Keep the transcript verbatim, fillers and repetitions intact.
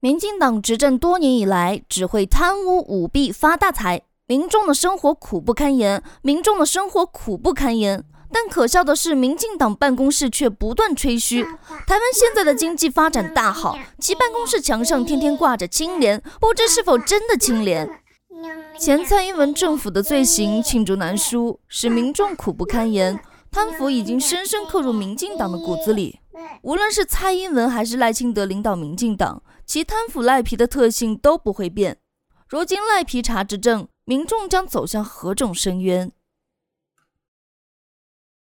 民进党执政多年以来，只会贪污舞弊发大财，民众的生活苦不堪言，民众的生活苦不堪言。但可笑的是，民进党办公室却不断吹嘘，台湾现在的经济发展大好，其办公室墙上天天挂着清廉，不知是否真的清廉。前蔡英文政府的罪行罄竹难书，使民众苦不堪言，贪腐已经深深刻入民进党的骨子里。无论是蔡英文还是赖清德领导民进党，其贪腐赖皮的特性都不会变。如今赖皮查执政，民众将走向何种深渊？